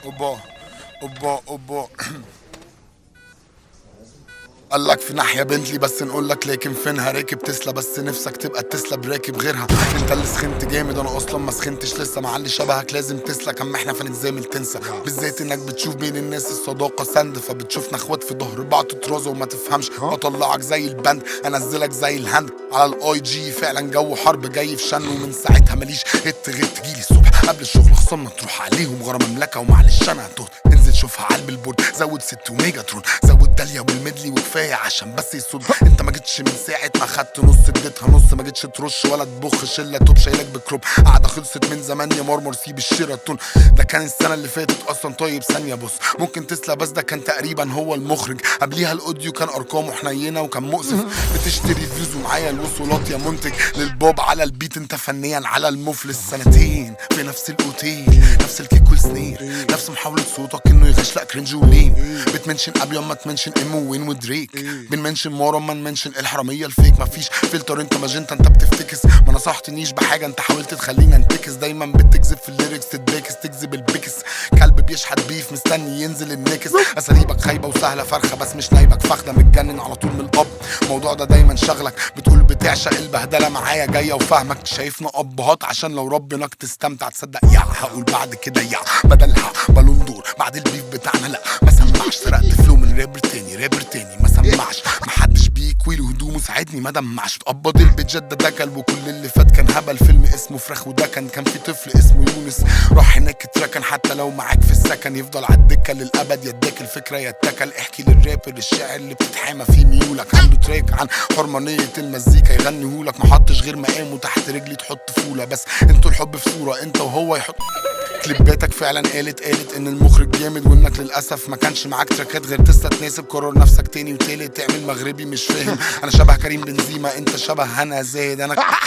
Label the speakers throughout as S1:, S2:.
S1: اوبا اوبا اوبا. قالك في ناحية بنتلي بس نقولك لكن فينها راكب تسلا، بس نفسك تبقى التسلا براكب غيرها. انت اللي سخنت جامد، انا اصلا ما سخنتش لسه. معلي شبهك لازم تسلا، كم احنا فنتزامل تنسى. بالذات انك بتشوف بين الناس الصداقة سند، فبتشوفنا اخوات في ظهر بعض تترازوا وما تفهمش. اطلعك زي البند انزلك زي الهند على الاي جي. فعلا جو حرب جاي في شن، ومن ساعتها ماليش هت غير تجيلي الصبح قبل الشغل خصمنا تروح عليهم غرام مملكة. ومعلش انا تهت، انزل شوفها على البورد، زود 6 وميجا ترون، زود داليا والميدلي وكفايه عشان بس يصد. انت ما جيتش من ساعه ما خدت نص اديتها نص، ما جيتش ترش ولا تبخ شله توب شايلك بكروب. قاعده خلصت من زمان يا مرمر سيب الشيراتون. ده كان السنه اللي فاتت اصلا. طيب ثانيه بص ممكن تسلا، بس ده كان تقريبا هو المخرج. قبليها الاوديو كان ارقامه حنينه وكان مؤسف. بتشتري فيوز ومعايا الوصولات يا منتج للبوب على البيت. انت فنيا على المفلس. سنتين في نفس الاوتيل، نفس الكيك والسنير، نفس محاولة صوتك انه يغش. لا كرنج ولين. بتمنشن قبل ما تمنشن ام وين ودريك. بنمنشن مارا ما نمنشن الحرامية الفيك. مفيش فلتر انت ماجنتا انت بتفتكس. ما نصحتنيش بحاجة انت حاولت تخلينا انتكس. دايما بتكذب في الليركس تتباكس تكذب البكس. كلب بيشحت بيف مستني ينزل النكس. اساليبك خايبة وسهلة فرخة بس مش نايبك فخدة. متجنن على طول من الاب، الموضوع ده دايما شغلك. بتقول بتعشق البهدلة معايا جاية وفاهمك. شايفنا ابهات عشان لو ربناك تستمتع تصدق. يا هقول بعد كده يا بدلها بالون دور بعد البيف بتاعنا. لا ما سمعش، سرقت فلو من رابر تاني ما سمعش. محدش بيكوي له هدومه ساعدني ما دمعش. اتقبض البيت جد ده كلب وكل اللي فات كان هبل. فيلم اسمه فراخ وده كان في طفل اسمه يونس راح هناك اتركن. حتى لو معاك في السكن يفضل عالدكه للابد. يداك الفكره يتكل. احكي للرابر الشاعر اللي بتتحامى فيه ميولك. عنده تراك عن حرمانيه المزيكا يغنيهولك. محطش غير مقامه تحت رجلي تحط فوله. بس انتوا الحب في صوره انت وهو يحط. كليباتك فعلا قالت ان المخرج جامد، وانك للاسف ما كانش معاك تراكات غير تسلا تناسب. قرر نفسك تاني وتالت تعمل مغربي مش فاهم. انا شبه كريم بنزيما انت شبه هنا زاهد.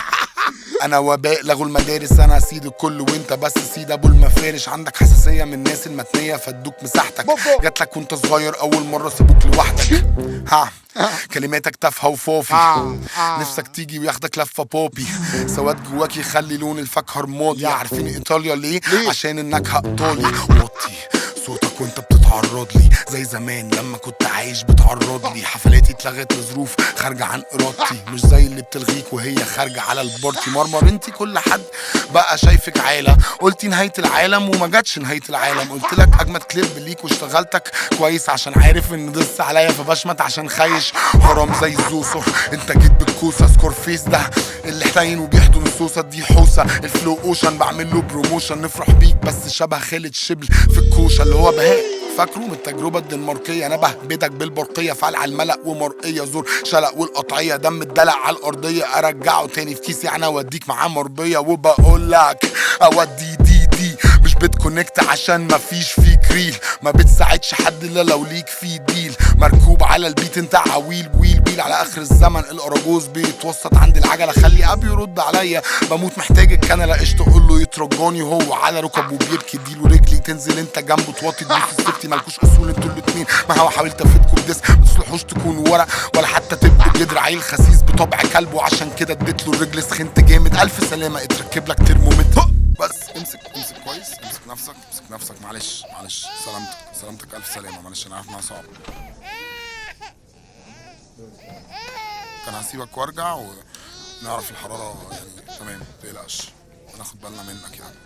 S1: انا وباء لغوا المدارس. انا سيد الكل وانت بس سيد ابو المفارش. عندك حساسيه من الناس المتنيه فادوك مساحتك. جاتلك وانت صغير اول مره سابوك لوحدك. ها كلماتك تافهه وفوفي. نفسك تيجي وياخدك لفه بوبي. سواد جواك يخلي لون الفاكهه رمادي. عارفين ايطاليا ليه؟ عشان النكهه ايطالي. وطي صوتك وانت بتتعرض لي زي زمان لما كنت عايش بتعرض لي. حفلاتي اتلغت لظروف خارجه عن ارادتي، مش زي اللي بتلغيك وهي خارجه على البارتي. مرمر انتي كل حد بقى شايفك عيله. قلتي نهايه العالم وما جاتش نهايه العالم. قلت لك اجمد كليب ليك واشتغلتك كويس عشان عارف ان دس عليا فبشمت عشان خايش. حرام زي الزوسر انت جيت بالكوسه. سكور فيس ده اللي حنين وبيحضن الصوصه دي حوسه. الفلو اوشن بعمل له بروموشن. نفرح بيك بس شبه خالد شبل في الكوشه اللي هو بهاء. فاكره من التجربة الدنماركية. انا بهبدك بالبرقية فعل على الملأ ومرقية زور شلق والقطعية. دم الدلع على الارضية ارجعه تاني في كيسي انا اوديك معاه مربية. وبقول لك اودي دي مش بتكونكت عشان مفيش فيك ريل. ما بتساعدش حد الا لو ليك فيه ديل. مركوب على البيت انت عويل بيل على اخر الزمن. الاراجوز بيتوسط عند العجلة. خلي ابي يرد عليا بموت محتاج الكنلة. قشطة تقول له يترجاني وهو على ركبه بيبكي. ديله رجلي تنزل انت جنبه توطي تبوس السيفتي. مالكوش اصول انتوا الاتنين مهما حاولت افيدكوا بدس. متصلحوش تكونوا ورق ولا حتى تبقوا جدر. عيل خسيس بطبع كلبه عشان كده اديت له الرجل. سخنت جامد الف سلامة اتركب لك ترمومتر. بس امسك كويس. امسك نفسك. معلش سلامتك الف سلامة. معلش انا عارف انها صعبة. كان هسيبك وارجع ونعرف الحرارة يعني تمام متقلقش. هناخد بالنا منك يعني.